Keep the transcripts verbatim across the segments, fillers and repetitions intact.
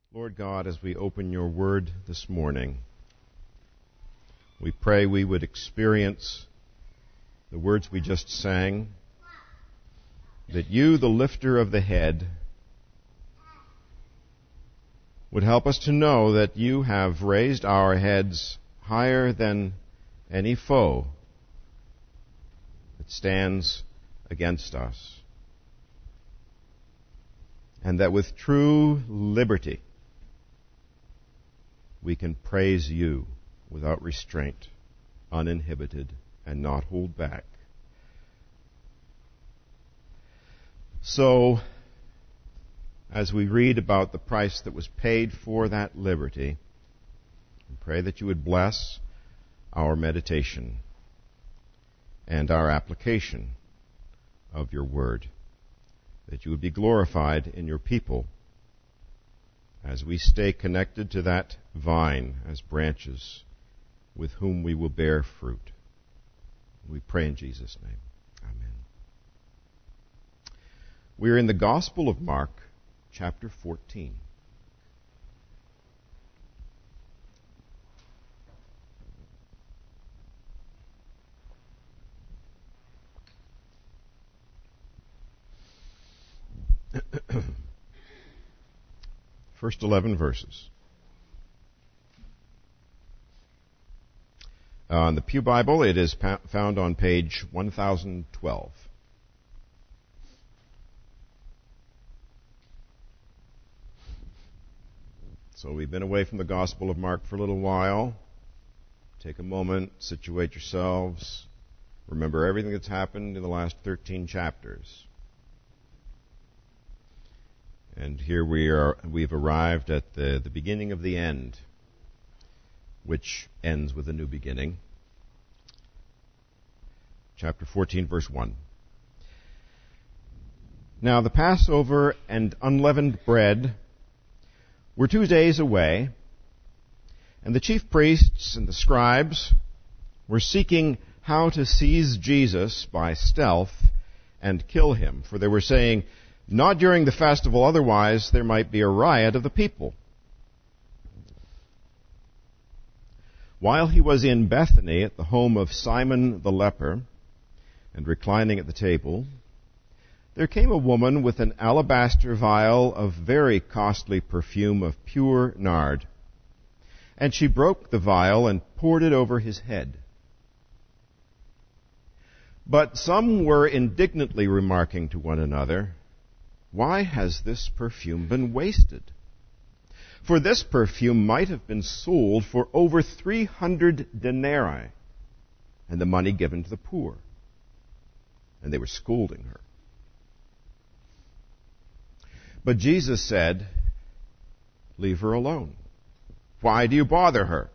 Lord God, as we open your word this morning, we pray we would experience the words we just sang, that you, the lifter of the head, would help us to know that you have raised our heads higher than any foe that stands against us, and that with true liberty we can praise you without restraint, uninhibited, and not hold back. So, as we read about the price that was paid for that liberty, we pray that you would bless our meditation and our application of your word, that you would be glorified in your people as we stay connected to that vine as branches with whom we will bear fruit. We pray in Jesus' name. Amen. We are in the Gospel of Mark, chapter fourteen. First eleven verses. Uh, in the Pew Bible, it is pa- found on page one thousand twelve. So we've been away from the Gospel of Mark for a little while. Take a moment, situate yourselves, remember everything that's happened in the last thirteen chapters. And here we are, we've arrived at the, the beginning of the end, which ends with a new beginning. Chapter fourteen, verse one. Now the Passover and unleavened bread were two days away, and the chief priests and the scribes were seeking how to seize Jesus by stealth and kill him, for they were saying, "Not during the festival, otherwise there might be a riot of the people." While he was in Bethany at the home of Simon the leper, and reclining at the table, there came a woman with an alabaster vial of very costly perfume of pure nard, and she broke the vial and poured it over his head. But some were indignantly remarking to one another, "Why has this perfume been wasted? For this perfume might have been sold for over three hundred denarii, and the money given to the poor." And they were scolding her. But Jesus said, "Leave her alone. Why do you bother her?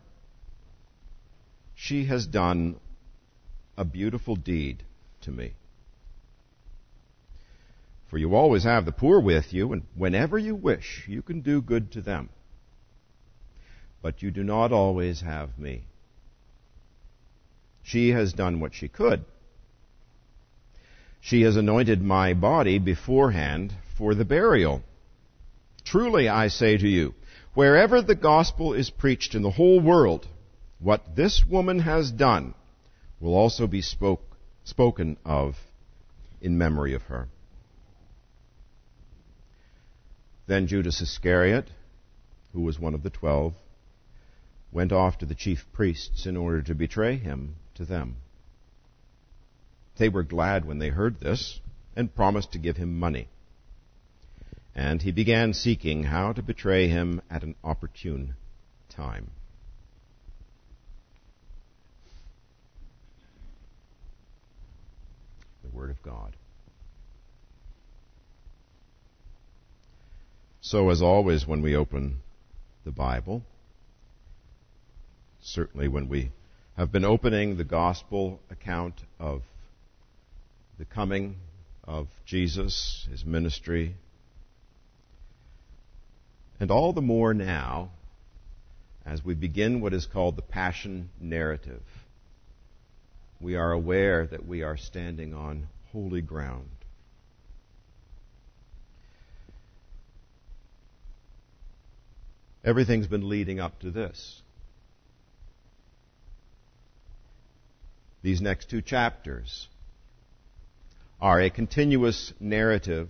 She has done a beautiful deed to me. For you always have the poor with you, and whenever you wish, you can do good to them. But you do not always have me. She has done what she could. She has anointed my body beforehand for the burial. Truly, I say to you, wherever the gospel is preached in the whole world, what this woman has done will also be spoke, spoken of in memory of her." Then Judas Iscariot, who was one of the twelve, went off to the chief priests in order to betray him to them. They were glad when they heard this and promised to give him money. And he began seeking how to betray him at an opportune time. The Word of God. So, as always, when we open the Bible, certainly when we have been opening the gospel account of the coming of Jesus, his ministry, and all the more now as we begin what is called the Passion narrative, we are aware that we are standing on holy ground. Everything's been leading up to this. These next two chapters are a continuous narrative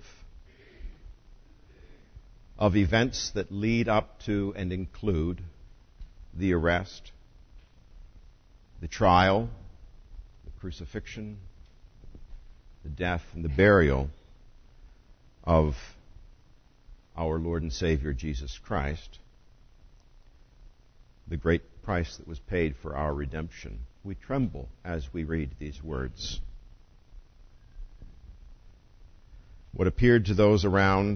of events that lead up to and include the arrest, the trial, the crucifixion, the death, and the burial of our Lord and Savior Jesus Christ, the great price that was paid for our redemption. We tremble as we read these words. What appeared to those around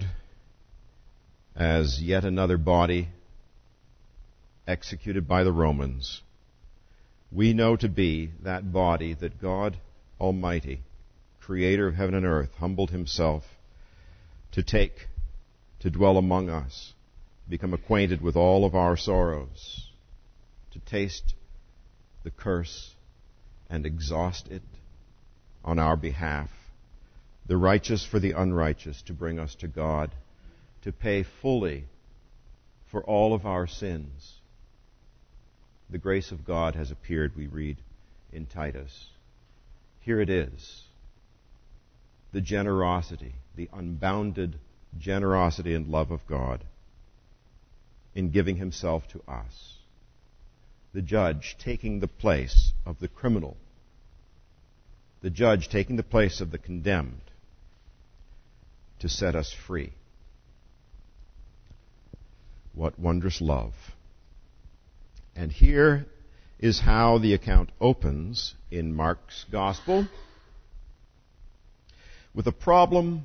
as yet another body executed by the Romans, we know to be that body that God Almighty, Creator of heaven and earth, humbled Himself to take, to dwell among us, become acquainted with all of our sorrows, to taste the curse and exhaust it on our behalf, the righteous for the unrighteous, to bring us to God, to pay fully for all of our sins. The grace of God has appeared, we read in Titus. Here it is. The generosity, the unbounded generosity and love of God in giving Himself to us. The judge taking the place of the criminal. The judge taking the place of the condemned to set us free. What wondrous love. And here is how the account opens in Mark's Gospel, with a problem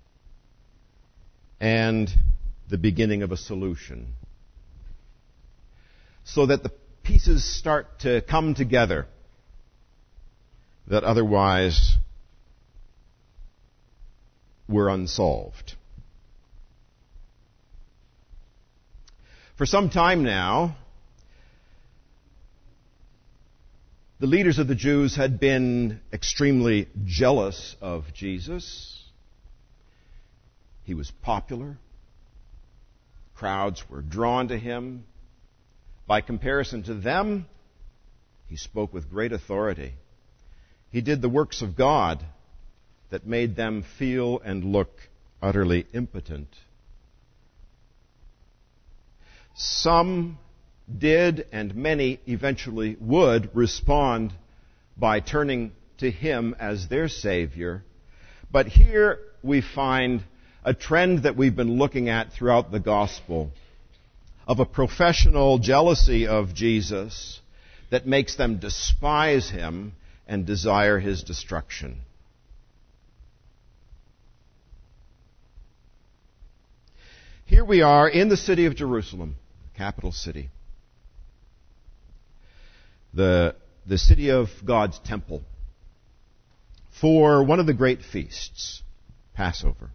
and the beginning of a solution, so that the pieces start to come together that otherwise were unsolved. For some time now, the leaders of the Jews had been extremely jealous of Jesus. He was popular. Crowds were drawn to Him. By comparison to them, He spoke with great authority. He did the works of God that made them feel and look utterly impotent. Some did, and many eventually would, respond by turning to Him as their Savior. But here we find a trend that we've been looking at throughout the Gospel of a professional jealousy of Jesus that makes them despise Him and desire His destruction. Here we are in the city of Jerusalem, the capital city. The, the city of God's temple, for one of the great feasts, Passover.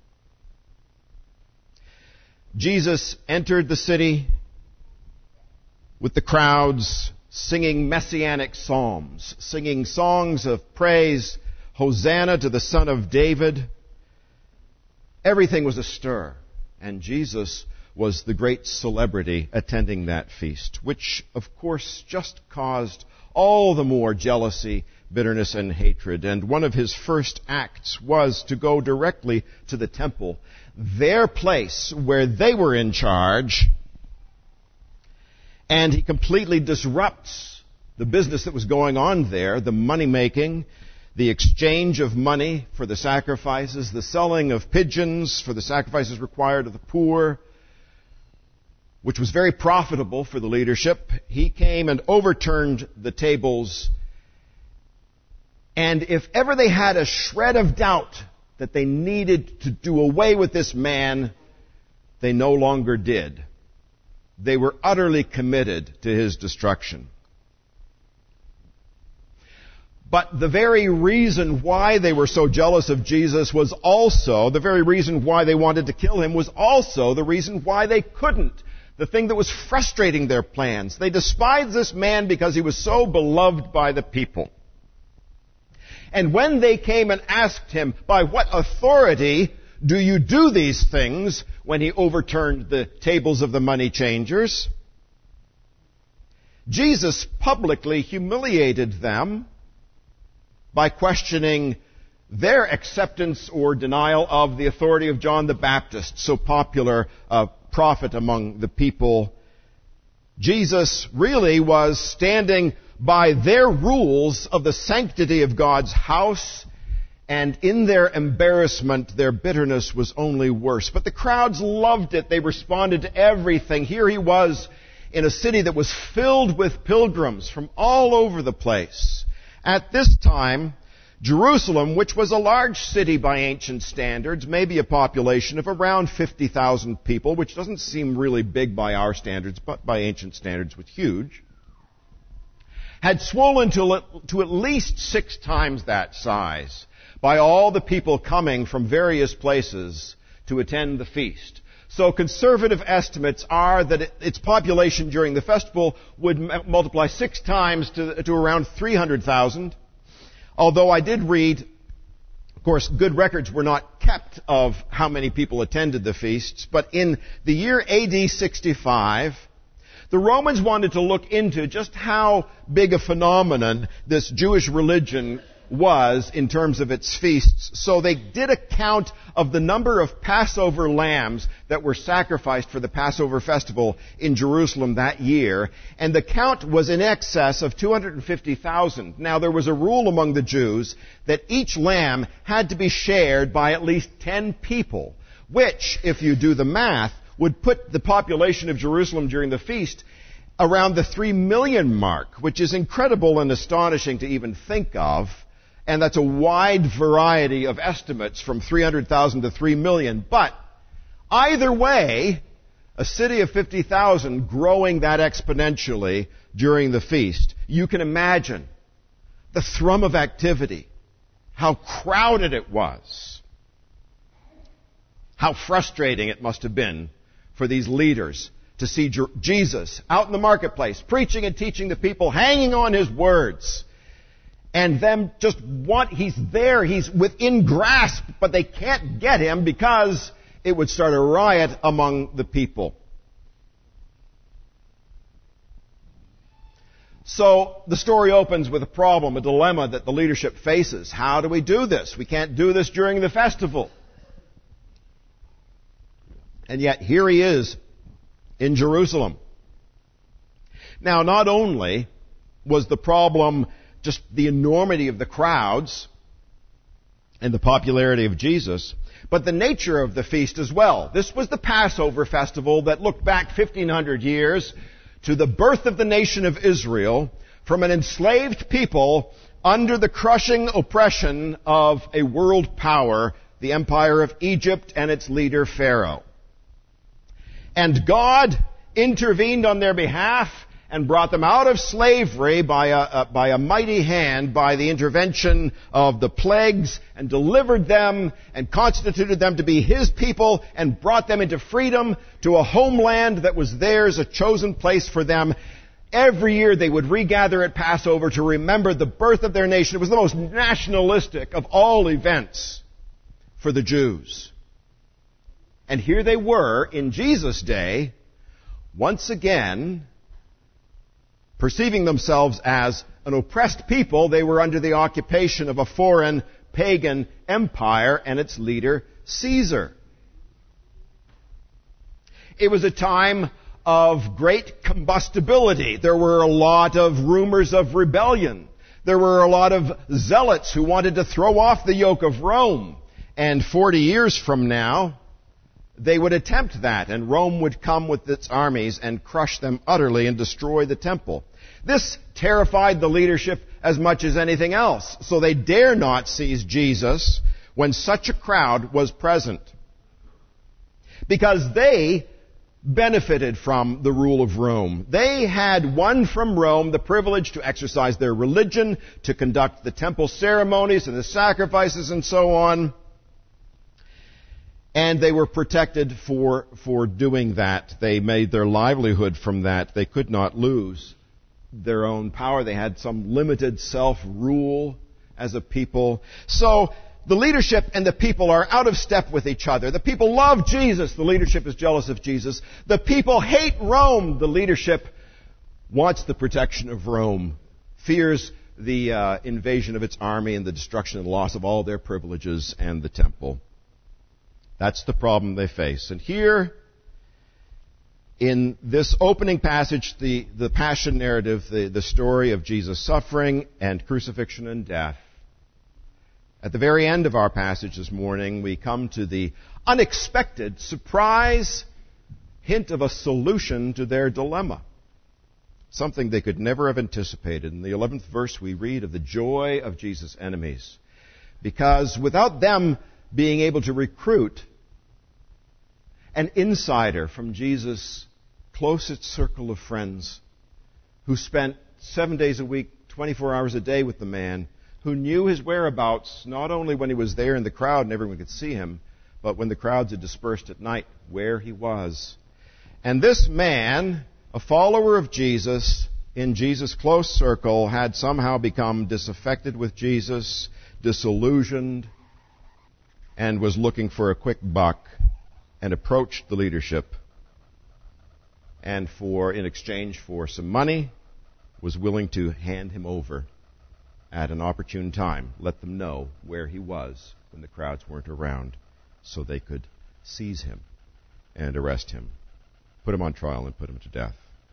Jesus entered the city with the crowds singing messianic psalms, singing songs of praise, Hosanna to the Son of David. Everything was astir, and Jesus was the great celebrity attending that feast, which, of course, just caused all the more jealousy, bitterness, and hatred. And one of His first acts was to go directly to the temple, their place where they were in charge, and He completely disrupts the business that was going on there, the money-making, the exchange of money for the sacrifices, the selling of pigeons for the sacrifices required of the poor, which was very profitable for the leadership. He came and overturned the tables. And if ever they had a shred of doubt that they needed to do away with this man, they no longer did. They were utterly committed to His destruction. But the very reason why they were so jealous of Jesus was also, the very reason why they wanted to kill Him was also the reason why they couldn't. The thing that was frustrating their plans. They despised this man because He was so beloved by the people. And when they came and asked Him, by what authority do you do these things when he overturned the tables of the money changers? Jesus publicly humiliated them by questioning their acceptance or denial of the authority of John the Baptist, so popular a prophet among the people. Jesus really was standing by their rules of the sanctity of God's house, and in their embarrassment, their bitterness was only worse. But the crowds loved it. They responded to everything. Here he was in a city that was filled with pilgrims from all over the place. At this time, Jerusalem, which was a large city by ancient standards, maybe a population of around fifty thousand people, which doesn't seem really big by our standards, but by ancient standards was huge, had swollen to, to at least six times that size by all the people coming from various places to attend the feast. So conservative estimates are that it, its population during the festival would m- multiply six times to, to around three hundred thousand. Although I did read, of course, good records were not kept of how many people attended the feasts, but in the year A D sixty-five, the Romans wanted to look into just how big a phenomenon this Jewish religion was in terms of its feasts. So they did a count of the number of Passover lambs that were sacrificed for the Passover festival in Jerusalem that year, and the count was in excess of two hundred fifty thousand. Now, there was a rule among the Jews that each lamb had to be shared by at least ten people, which, if you do the math, would put the population of Jerusalem during the feast around the three million mark, which is incredible and astonishing to even think of. And that's a wide variety of estimates from three hundred thousand to three million. But either way, a city of fifty thousand growing that exponentially during the feast, you can imagine the thrum of activity, how crowded it was, how frustrating it must have been for these leaders to see Jesus out in the marketplace, preaching and teaching the people, hanging on his words. And them just want, he's there, he's within grasp, but they can't get him because it would start a riot among the people. So the story opens with a problem, a dilemma that the leadership faces. How do we do this? We can't do this during the festival. And yet here he is in Jerusalem. Now, not only was the problem just the enormity of the crowds and the popularity of Jesus, but the nature of the feast as well. This was the Passover festival that looked back fifteen hundred years to the birth of the nation of Israel from an enslaved people under the crushing oppression of a world power, the empire of Egypt and its leader Pharaoh. And God intervened on their behalf and brought them out of slavery by a, uh, by a mighty hand, by the intervention of the plagues, and delivered them and constituted them to be His people and brought them into freedom to a homeland that was theirs, a chosen place for them. Every year they would regather at Passover to remember the birth of their nation. It was the most nationalistic of all events for the Jews. And here they were in Jesus' day, once again, perceiving themselves as an oppressed people. They were under the occupation of a foreign pagan empire and its leader, Caesar. It was a time of great combustibility. There were a lot of rumors of rebellion. There were a lot of zealots who wanted to throw off the yoke of Rome. And forty years from now, they would attempt that, and Rome would come with its armies and crush them utterly and destroy the temple. This terrified the leadership as much as anything else, so they dare not seize Jesus when such a crowd was present, because they benefited from the rule of Rome. They had won from Rome the privilege to exercise their religion, to conduct the temple ceremonies and the sacrifices and so on. And they were protected for, for doing that. They made their livelihood from that. They could not lose their own power. They had some limited self-rule as a people. So the leadership and the people are out of step with each other. The people love Jesus. The leadership is jealous of Jesus. The people hate Rome. The leadership wants the protection of Rome, fears the uh, invasion of its army and the destruction and loss of all their privileges and the temple. That's the problem they face. And here, in this opening passage, the, the Passion narrative, the, the story of Jesus' suffering and crucifixion and death, at the very end of our passage this morning, we come to the unexpected surprise hint of a solution to their dilemma. Something they could never have anticipated. In the eleventh verse, we read of the joy of Jesus' enemies. Because without them being able to recruit an insider from Jesus' closest circle of friends, who spent seven days a week, twenty-four hours a day with the man, who knew his whereabouts not only when he was there in the crowd and everyone could see him, but when the crowds had dispersed at night, where he was. And this man, a follower of Jesus, in Jesus' close circle, had somehow become disaffected with Jesus, disillusioned, and was looking for a quick buck, and approached the leadership, and for, in exchange for some money, was willing to hand him over at an opportune time, let them know where he was when the crowds weren't around, so they could seize him and arrest him, put him on trial and put him to death.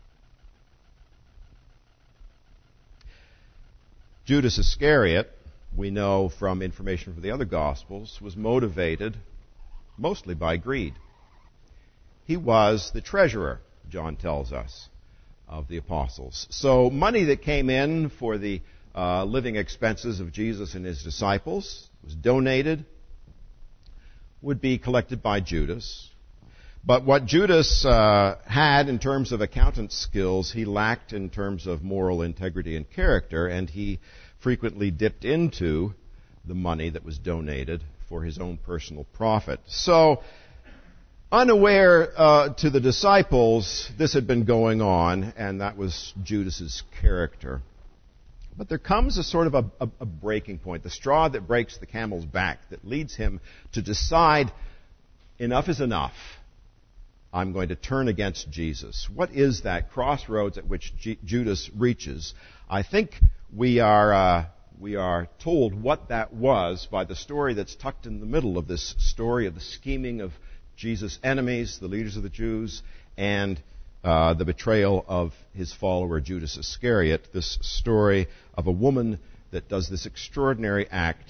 Judas Iscariot, we know from information from the other Gospels, was motivated mostly by greed. He was the treasurer, John tells us, of the apostles. So money that came in for the uh, living expenses of Jesus and his disciples was donated, would be collected by Judas. But what Judas uh, had in terms of accountant skills, he lacked in terms of moral integrity and character, and he frequently dipped into the money that was donated for his own personal profit. So, unaware uh, to the disciples, this had been going on, and that was Judas's character. But there comes a sort of a, a, a breaking point, the straw that breaks the camel's back, that leads him to decide, enough is enough. I'm going to turn against Jesus. What is that crossroads at which G- Judas reaches? I think we are uh, we are told what that was by the story that's tucked in the middle of this story of the scheming of Jesus' enemies, the leaders of the Jews, and uh, the betrayal of his follower Judas Iscariot. This story of a woman that does this extraordinary act,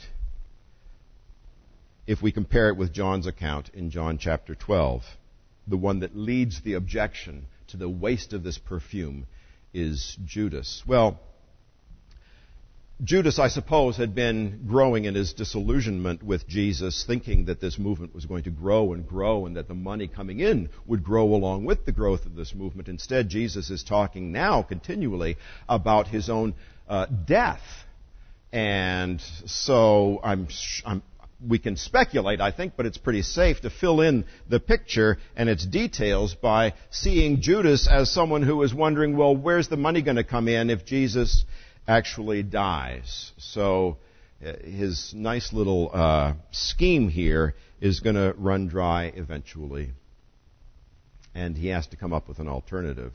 if we compare it with John's account in John chapter twelve. The one that leads the objection to the waste of this perfume is Judas. Well, Judas, I suppose, had been growing in his disillusionment with Jesus, thinking that this movement was going to grow and grow and that the money coming in would grow along with the growth of this movement. Instead, Jesus is talking now continually about his own uh, death. And so I'm, I'm we can speculate, I think, but it's pretty safe to fill in the picture and its details by seeing Judas as someone who is wondering, well, where's the money going to come in if Jesus actually dies? So uh, his nice little uh, scheme here is going to run dry eventually. And he has to come up with an alternative.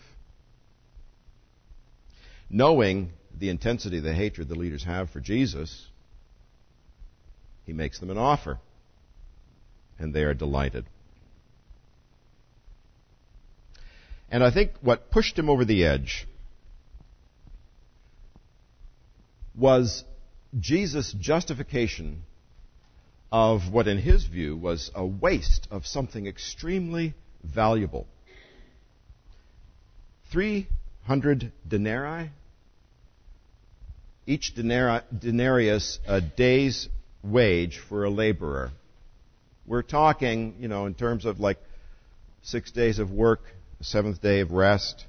Knowing the intensity of the hatred the leaders have for Jesus, he makes them an offer, and they are delighted. And I think what pushed him over the edge was Jesus' justification of what in his view was a waste of something extremely valuable. Three hundred denarii, each denari- denarius a day's wage for a laborer. We're talking, you know, in terms of like six days of work, a seventh day of rest.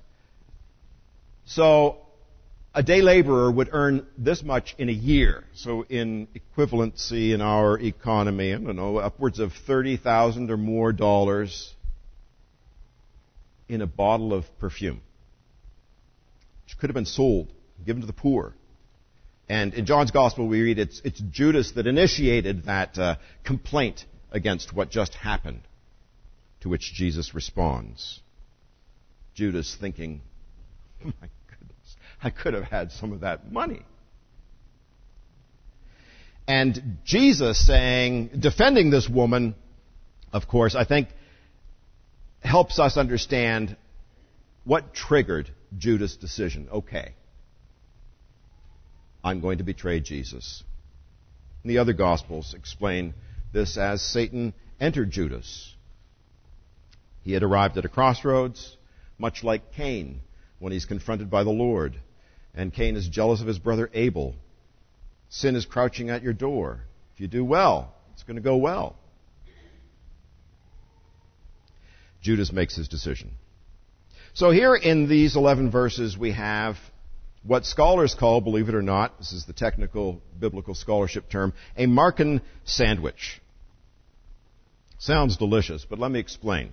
So a day laborer would earn this much in a year. So in equivalency in our economy, I don't know, upwards of thirty thousand or more dollars in a bottle of perfume, which could have been sold, given to the poor. And in John's Gospel, we read it's, it's Judas that initiated that uh, complaint against what just happened, to which Jesus responds. Judas thinking, oh my goodness, I could have had some of that money. And Jesus saying, defending this woman, of course, I think helps us understand what triggered Judas' decision. Okay, I'm going to betray Jesus. And the other Gospels explain this as Satan entered Judas. He had arrived at a crossroads, much like Cain when he's confronted by the Lord. And Cain is jealous of his brother Abel. Sin is crouching at your door. If you do well, it's going to go well. Judas makes his decision. So here in these eleven verses we have what scholars call, believe it or not, this is the technical biblical scholarship term, a Markan sandwich. Sounds delicious, but let me explain.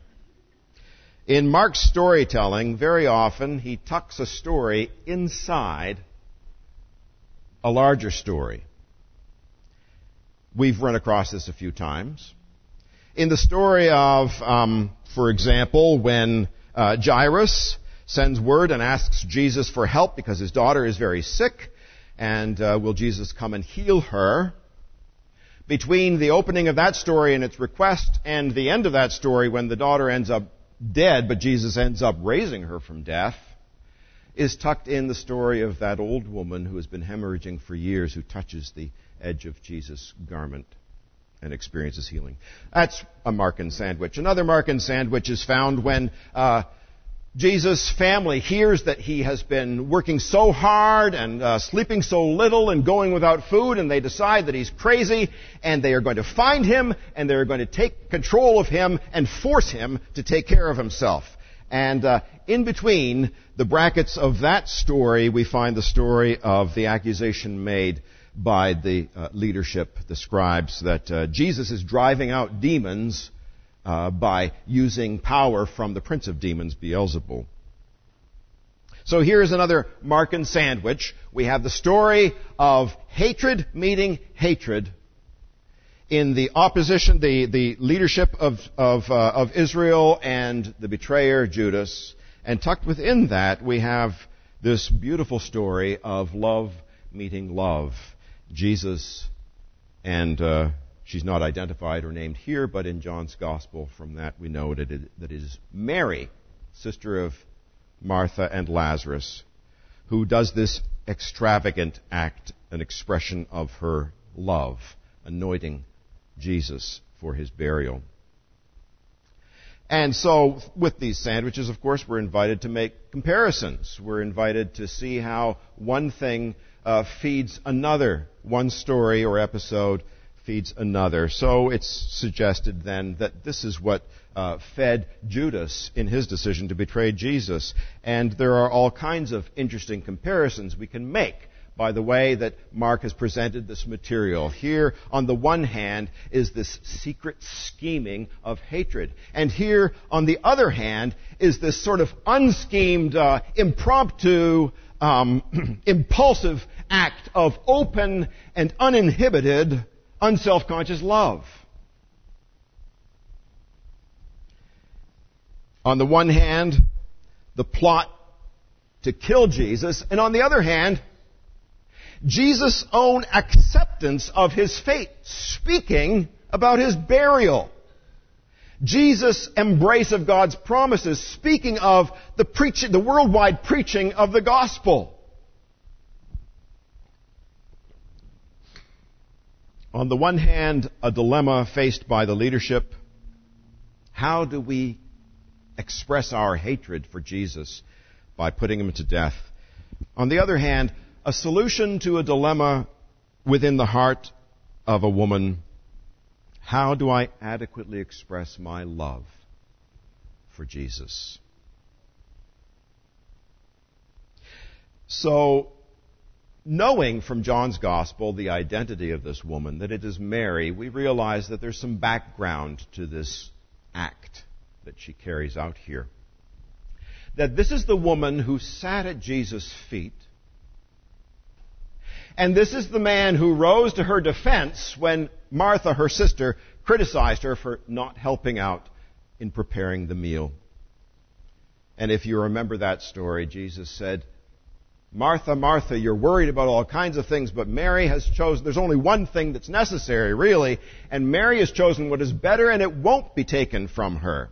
In Mark's storytelling, very often he tucks a story inside a larger story. We've run across this a few times. In the story of, um, for example, when uh, Jairus sends word and asks Jesus for help because his daughter is very sick, and uh, will Jesus come and heal her? Between the opening of that story and its request and the end of that story, when the daughter ends up dead, but Jesus ends up raising her from death, is tucked in the story of that old woman who has been hemorrhaging for years, who touches the edge of Jesus' garment and experiences healing. That's a Markan sandwich. Another Markan sandwich is found when uh, Jesus' family hears that he has been working so hard and uh, sleeping so little and going without food, and they decide that he's crazy, and they are going to find him, and they're going to take control of him and force him to take care of himself. And uh, in between the brackets of that story, we find the story of the accusation made by the uh, leadership, the scribes, that uh, Jesus is driving out demons uh, by using power from the prince of demons, Beelzebul. So here's another Markan sandwich. We have the story of hatred meeting hatred in the opposition, the, the leadership of, of, uh, of Israel and the betrayer, Judas. And tucked within that, we have this beautiful story of love meeting love. Jesus, and uh, she's not identified or named here, but in John's Gospel, from that we know that it, that it is Mary, sister of Martha and Lazarus, who does this extravagant act, an expression of her love, anointing Jesus for his burial. And so, with these sandwiches, of course, we're invited to make comparisons. We're invited to see how one thing uh, feeds another. One story or episode feeds another. So it's suggested then that this is what uh, fed Judas in his decision to betray Jesus. And there are all kinds of interesting comparisons we can make by the way that Mark has presented this material. Here, on the one hand, is this secret scheming of hatred. And here, on the other hand, is this sort of unschemed, uh, impromptu, um, impulsive act of open and uninhibited, unselfconscious love. On the one hand, the plot to kill Jesus, and on the other hand, Jesus' own acceptance of his fate, speaking about his burial. Jesus' embrace of God's promises, speaking of the preaching, the worldwide preaching of the gospel. On the one hand, a dilemma faced by the leadership. How do we express our hatred for Jesus by putting him to death? On the other hand, a solution to a dilemma within the heart of a woman. How do I adequately express my love for Jesus? So, knowing from John's Gospel the identity of this woman, that it is Mary, we realize that there's some background to this act that she carries out here. That this is the woman who sat at Jesus' feet And this is the man who rose to her defense when Martha, her sister, criticized her for not helping out in preparing the meal. And if you remember that story, Jesus said, Martha, Martha, you're worried about all kinds of things, but Mary has chosen, there's only one thing that's necessary, really, and Mary has chosen what is better, and it won't be taken from her.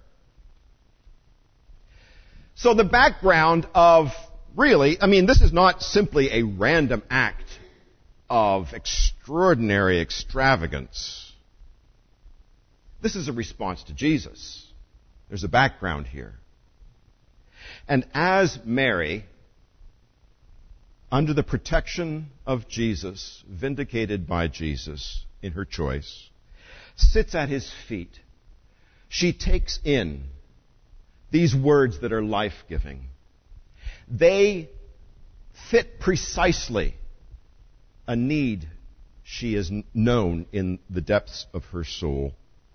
So the background of, really, I mean, this is not simply a random act of extraordinary extravagance. This is a response to Jesus. There's a background here. And as Mary, under the protection of Jesus, vindicated by Jesus in her choice, sits at his feet, she takes in these words that are life-giving. They fit precisely a need she has known in the depths of her soul.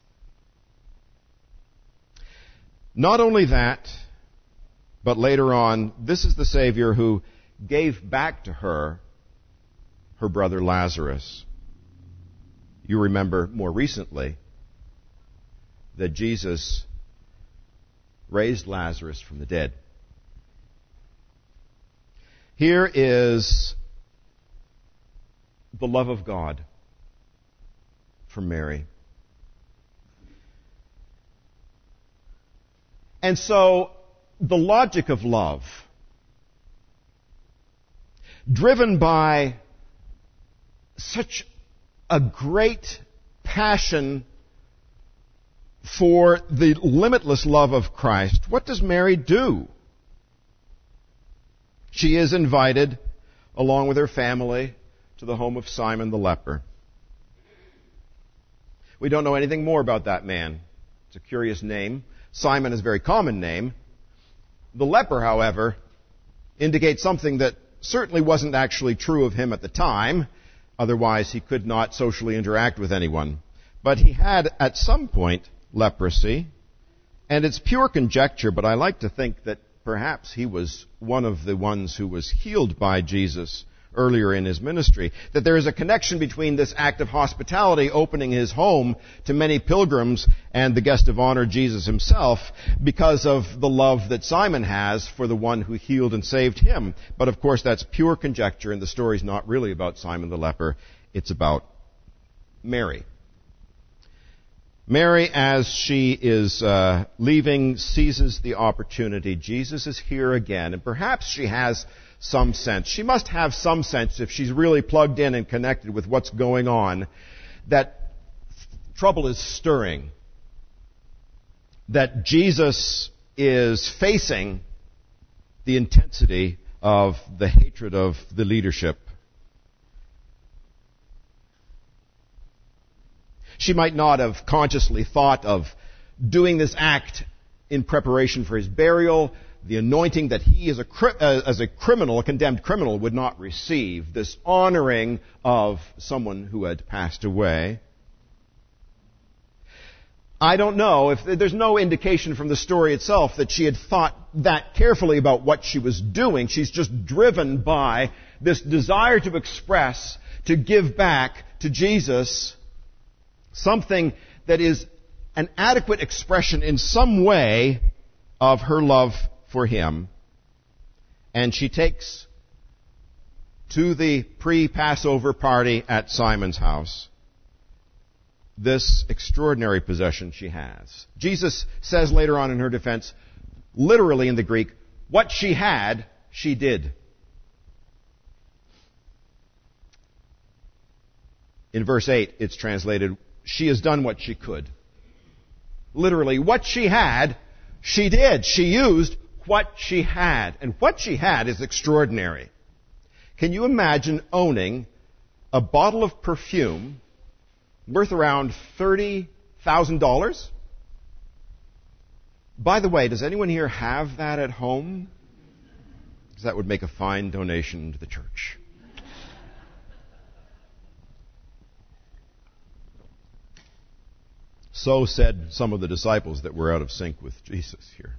Not only that, but later on, this is the Savior who gave back to her her brother Lazarus. You remember more recently that Jesus raised Lazarus from the dead. Here is the love of God for Mary. And so, the logic of love, driven by such a great passion for the limitless love of Christ, what does Mary do? She is invited, along with her family, to the home of Simon the leper. We don't know anything more about that man. It's a curious name. Simon is a very common name. The leper, however, indicates something that certainly wasn't actually true of him at the time. Otherwise, he could not socially interact with anyone. But he had, at some point, leprosy. And it's pure conjecture, but I like to think that perhaps he was one of the ones who was healed by Jesus earlier in his ministry. That there is a connection between this act of hospitality, opening his home to many pilgrims, and the guest of honor, Jesus himself, because of the love that Simon has for the one who healed and saved him. But of course that's pure conjecture, and the story's not really about Simon the leper. It's about Mary. Mary, as she is uh, leaving, seizes the opportunity. Jesus is here again, and perhaps she has some sense. She must have some sense, if she's really plugged in and connected with what's going on, that trouble is stirring. That Jesus is facing the intensity of the hatred of the leadership. She might not have consciously thought of doing this act in preparation for his burial, the anointing that he as a, uh, as a criminal, a condemned criminal, would not receive, this honoring of someone who had passed away. I don't know, if there's no indication from the story itself that she had thought that carefully about what she was doing. She's just driven by this desire to express, to give back to Jesus something that is an adequate expression in some way of her love for him. And she takes to the pre-Passover party at Simon's house this extraordinary possession she has. Jesus says later on in her defense, literally in the Greek, what she had, she did. In verse eight, it's translated, she has done what she could. Literally, what she had, she did. She used what she had. And what she had is extraordinary. Can you imagine owning a bottle of perfume worth around thirty thousand dollars? By the way, does anyone here have that at home? Because that would make a fine donation to the church. So said some of the disciples that were out of sync with Jesus here.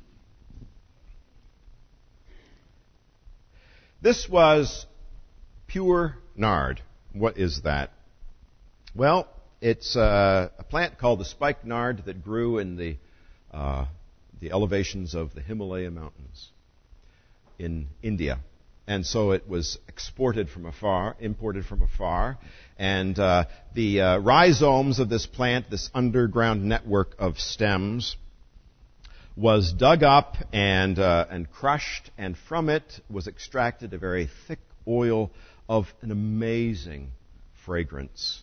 This was pure nard. What is that? Well, it's uh, a plant called the spiked nard that grew in the uh, the elevations of the Himalaya mountains in India. And so it was exported from afar, imported from afar. And uh, the uh, rhizomes of this plant, this underground network of stems, was dug up and uh, and crushed, and from it was extracted a very thick oil of an amazing fragrance.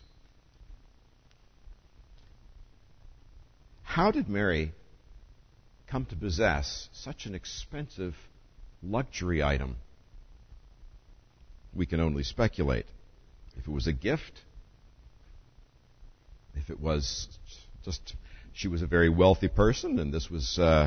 How did Mary come to possess such an expensive luxury item? We can only speculate. If it was a gift, if it was just she was a very wealthy person and this was uh,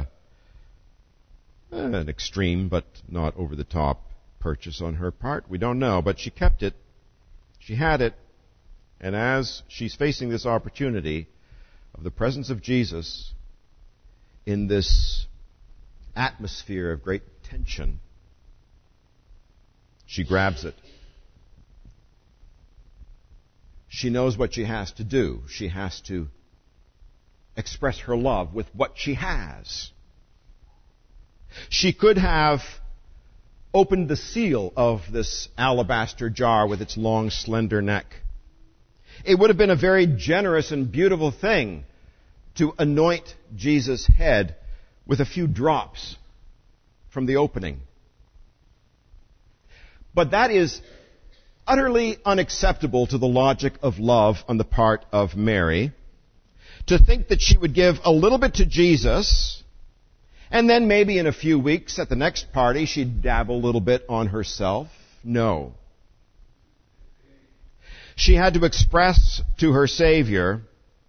an extreme but not over-the-top purchase on her part, we don't know. But she kept it. She had it. And as she's facing this opportunity of the presence of Jesus in this atmosphere of great tension, she grabs it. She knows what she has to do. She has to express her love with what she has. She could have opened the seal of this alabaster jar with its long, slender neck. It would have been a very generous and beautiful thing to anoint Jesus' head with a few drops from the opening. But that is utterly unacceptable to the logic of love on the part of Mary, to think that she would give a little bit to Jesus, and then maybe in a few weeks at the next party she'd dabble a little bit on herself. No. She had to express to her Savior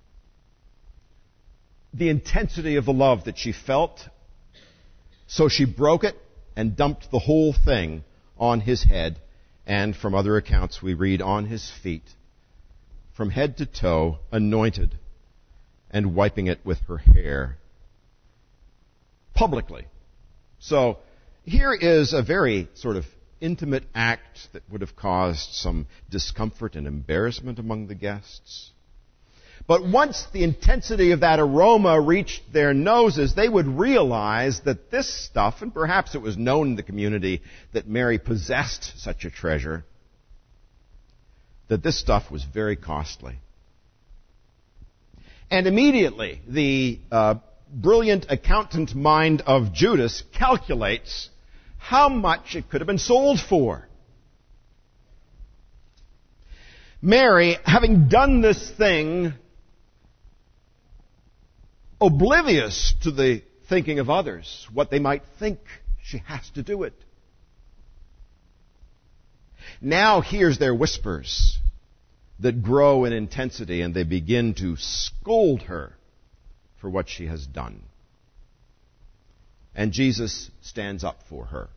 the intensity of the love that she felt, so she broke it and dumped the whole thing on his head, and from other accounts we read on his feet, from head to toe, anointed and wiping it with her hair publicly. So here is a very sort of intimate act that would have caused some discomfort and embarrassment among the guests. But once the intensity of that aroma reached their noses, they would realize that this stuff, and perhaps it was known in the community that Mary possessed such a treasure, that this stuff was very costly. And immediately, the uh, brilliant accountant mind of Judas calculates how much it could have been sold for. Mary, having done this thing, oblivious to the thinking of others, what they might think, she has to do it. Now hears their whispers that grow in intensity, and they begin to scold her for what she has done. And Jesus stands up for her.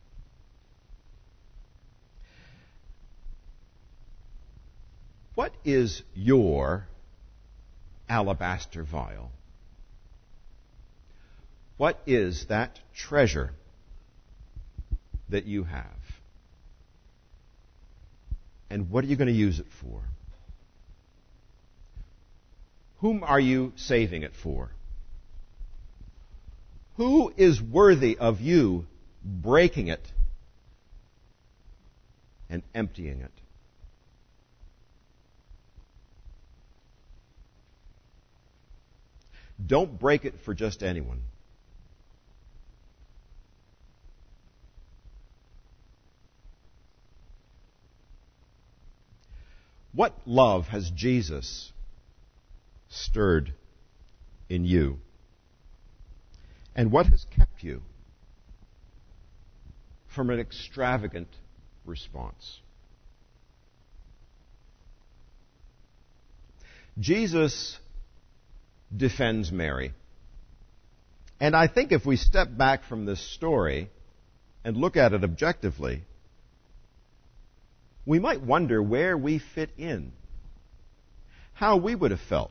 What is your alabaster vial? What is that treasure that you have? And what are you going to use it for? Whom are you saving it for? Who is worthy of you breaking it and emptying it? Don't break it for just anyone. What love has Jesus stirred in you? And what has kept you from an extravagant response? Jesus defends Mary. And I think if we step back from this story and look at it objectively, we might wonder where we fit in, how we would have felt.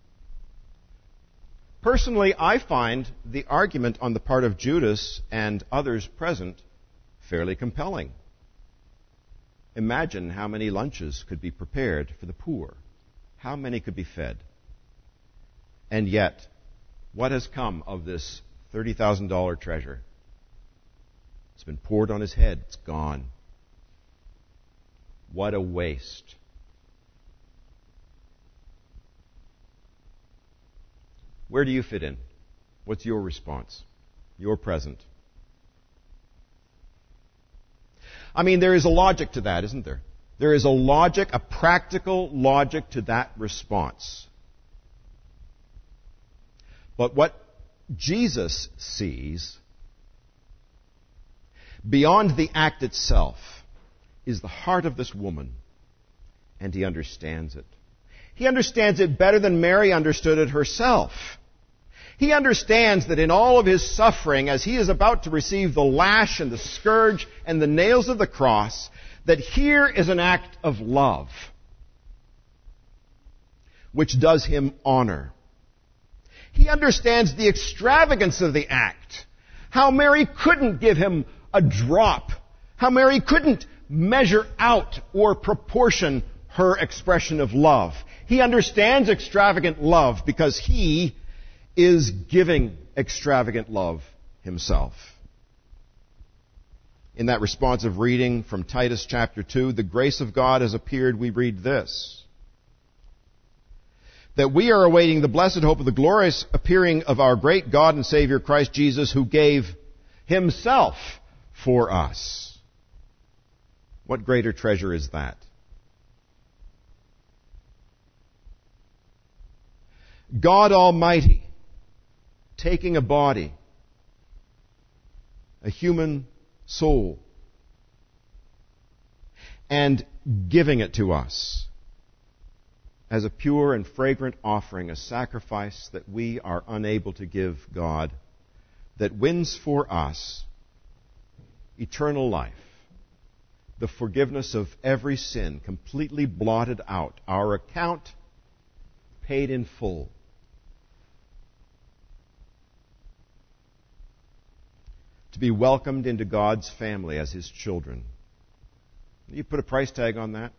Personally, I find the argument on the part of Judas and others present fairly compelling. imagine how many lunches could be prepared for the poor. How many could be fed? And yet, what has come of this thirty thousand dollars treasure? It's been poured on his head. It's gone. What a waste. Where do you fit in? What's your response? Your present? I mean, there is a logic to that, isn't there? There is a logic, a practical logic to that response. But what Jesus sees beyond the act itself is the heart of this woman, and he understands it. He understands it better than Mary understood it herself. He understands that in all of his suffering, as he is about to receive the lash and the scourge and the nails of the cross, that here is an act of love which does him honor. He understands the extravagance of the act, how Mary couldn't give him a drop, how Mary couldn't measure out or proportion her expression of love. He understands extravagant love because he is giving extravagant love himself. In that responsive reading from Titus chapter two, the grace of God has appeared, we read this: that we are awaiting the blessed hope of the glorious appearing of our great God and Savior Christ Jesus, who gave himself for us. What greater treasure is that? God Almighty taking a body, a human soul, and giving it to us as a pure and fragrant offering, a sacrifice that we are unable to give God, that wins for us eternal life, the forgiveness of every sin, completely blotted out, our account paid in full. To be welcomed into God's family as his children. You put a price tag on that.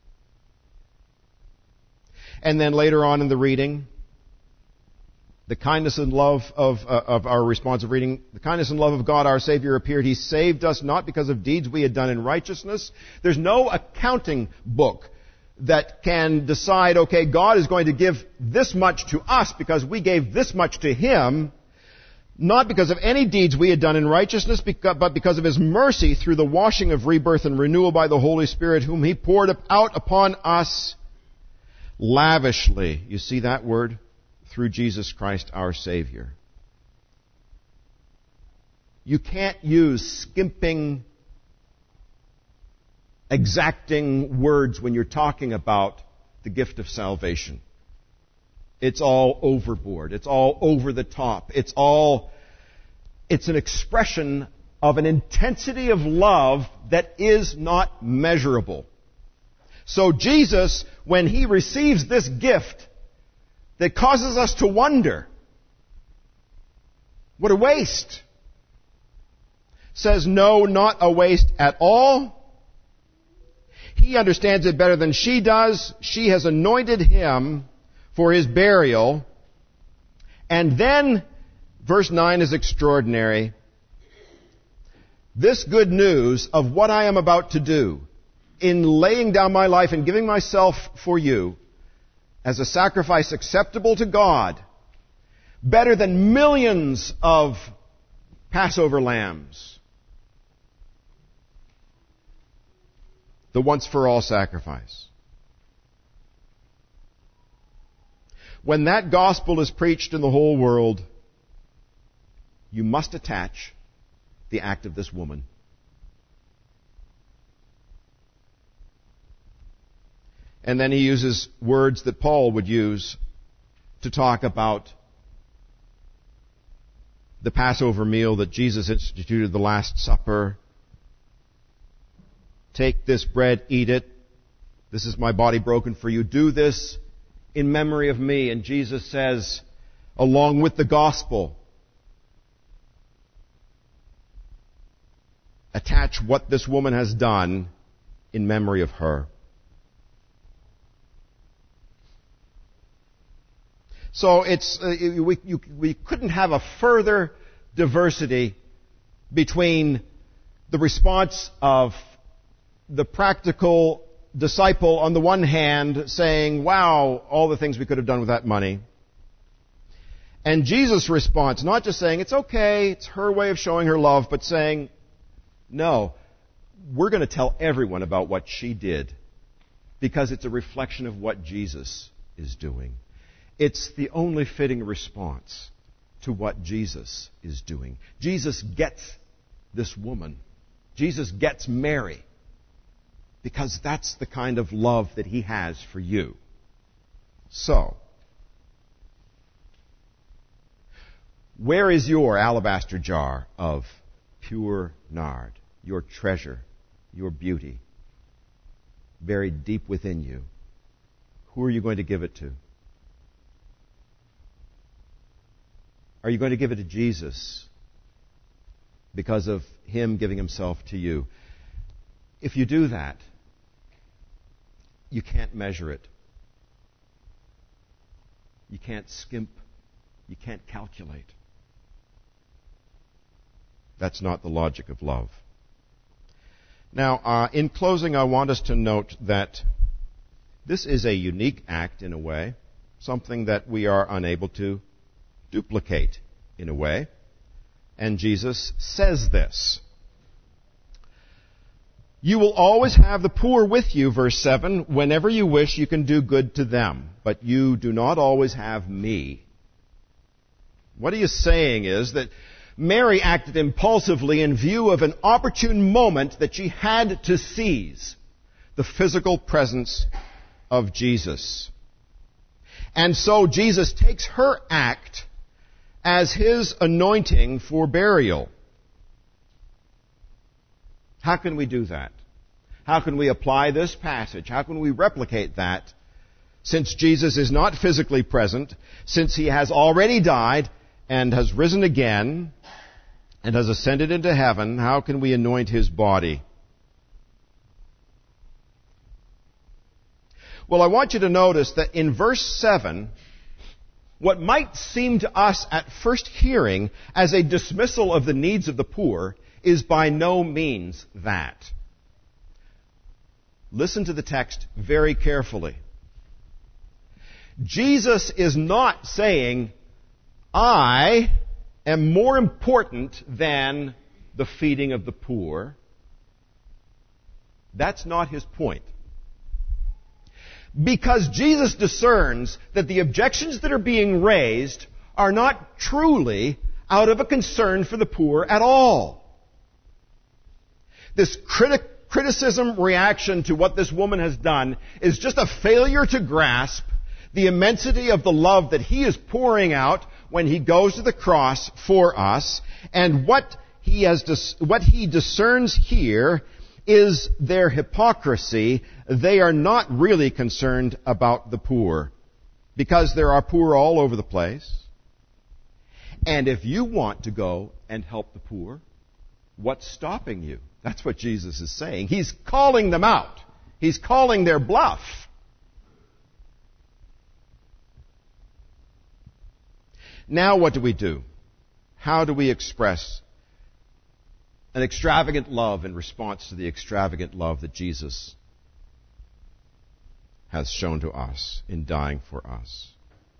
And then later on in the reading, the kindness and love of, uh, of our responsive reading, the kindness and love of God our Savior appeared. He saved us not because of deeds we had done in righteousness. There's no accounting book that can decide, okay, God is going to give this much to us because we gave this much to him. Not because of any deeds we had done in righteousness, but because of his mercy through the washing of rebirth and renewal by the Holy Spirit, whom he poured out upon us lavishly. You see that word? Through Jesus Christ our Savior. You can't use skimping, exacting words when you're talking about the gift of salvation. It's all overboard. It's all over the top. It's all, it's an expression of an intensity of love that is not measurable. So Jesus, when he receives this gift that causes us to wonder, what a waste, says no, not a waste at all. He understands it better than she does. She has anointed him for his burial. And then, verse nine is extraordinary. This good news of what I am about to do in laying down my life and giving myself for you as a sacrifice acceptable to God, better than millions of Passover lambs, the once-for-all sacrifice. When that gospel is preached in the whole world, you must attach the act of this woman. And then he uses words that Paul would use to talk about the Passover meal that Jesus instituted, the Last Supper. Take this bread, eat it. This is my body broken for you. Do this in memory of me. And Jesus says, along with the gospel, attach what this woman has done in memory of her. So it's uh, we, you, we couldn't have a further diversity between the response of the practical disciple on the one hand saying, wow, all the things we could have done with that money. And Jesus' response, not just saying, it's okay, it's her way of showing her love, but saying, no, we're going to tell everyone about what she did because it's a reflection of what Jesus is doing. It's the only fitting response to what Jesus is doing. Jesus gets this woman. Jesus gets Mary because that's the kind of love that he has for you. So, where is your alabaster jar of pure nard, your treasure, your beauty, buried deep within you? Who are you going to give it to? Are you going to give it to Jesus because of him giving himself to you? If you do that, you can't measure it. You can't skimp. You can't calculate. That's not the logic of love. Now, uh, in closing, I want us to note that this is a unique act in a way, something that we are unable to duplicate in a way. And Jesus says this. You will always have the poor with you, verse seven. Whenever you wish, you can do good to them, but you do not always have me. What he is saying is that Mary acted impulsively in view of an opportune moment that she had to seize, the physical presence of Jesus. And so Jesus takes her act as his anointing for burial. How can we do that? How can we apply this passage? How can we replicate that? Since Jesus is not physically present, since he has already died and has risen again and has ascended into heaven, how can we anoint his body? Well, I want you to notice that in verse seven, what might seem to us at first hearing as a dismissal of the needs of the poor is by no means that. Listen to the text very carefully. Jesus is not saying, I am more important than the feeding of the poor. That's not his point. Because Jesus discerns that the objections that are being raised are not truly out of a concern for the poor at all. This criti- criticism reaction to what this woman has done is just a failure to grasp the immensity of the love that he is pouring out when he goes to the cross for us. And what he has dis- what he discerns here is their hypocrisy. They are not really concerned about the poor, because there are poor all over the place. And if you want to go and help the poor, what's stopping you? That's what Jesus is saying. He's calling them out. He's calling their bluff. Now what do we do? How do we express an extravagant love in response to the extravagant love that Jesus has shown to us in dying for us?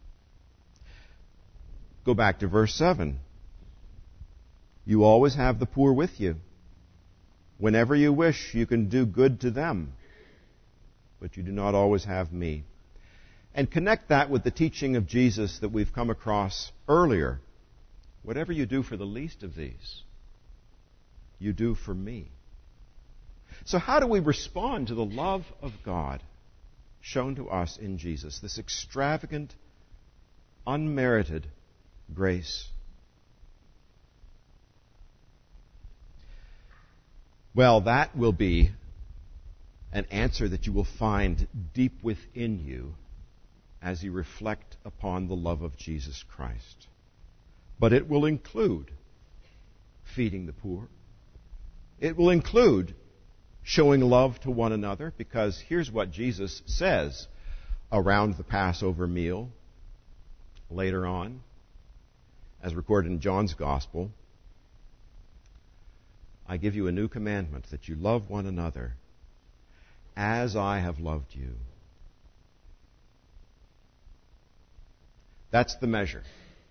Go back to verse seven. You always have the poor with you. Whenever you wish, you can do good to them, but you do not always have me. And connect that with the teaching of Jesus that we've come across earlier. Whatever you do for the least of these, you do for me. So how do we respond to the love of God shown to us in Jesus? This extravagant, unmerited grace. Well, that will be an answer that you will find deep within you as you reflect upon the love of Jesus Christ. But it will include feeding the poor. It will include showing love to one another, because here's what Jesus says around the Passover meal later on, as recorded in John's Gospel. I give you a new commandment, that you love one another as I have loved you. That's the measure.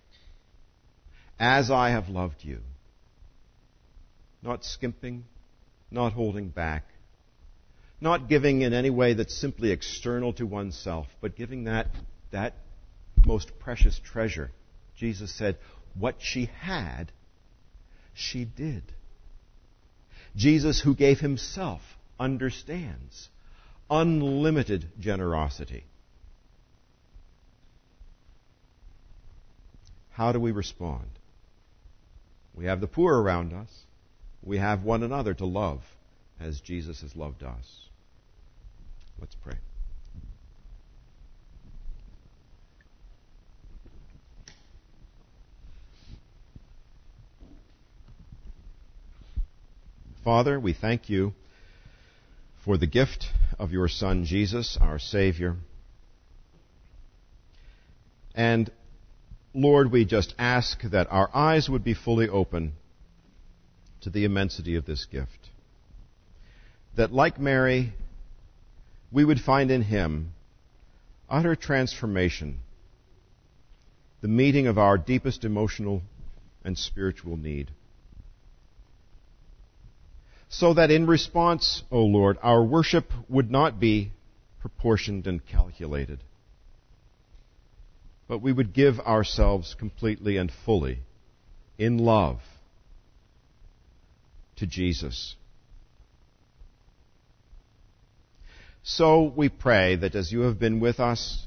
As I have loved you. Not skimping, not holding back, not giving in any way that's simply external to oneself, but giving that, that most precious treasure. Jesus said, what she had, she did. Jesus, who gave himself, understands unlimited generosity. How do we respond? We have the poor around us. We have one another to love as Jesus has loved us. Let's pray. Father, we thank you for the gift of your Son, Jesus, our Savior. And Lord, we just ask that our eyes would be fully open to the immensity of this gift. That, like Mary, we would find in him utter transformation, the meeting of our deepest emotional and spiritual need. So that in response, O Lord, our worship would not be proportioned and calculated, but we would give ourselves completely and fully in love to Jesus. So we pray that as you have been with us,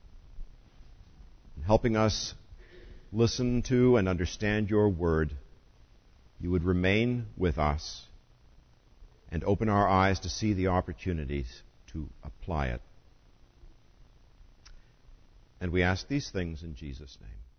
helping us listen to and understand your word, you would remain with us and open our eyes to see the opportunities to apply it. And we ask these things in Jesus' name.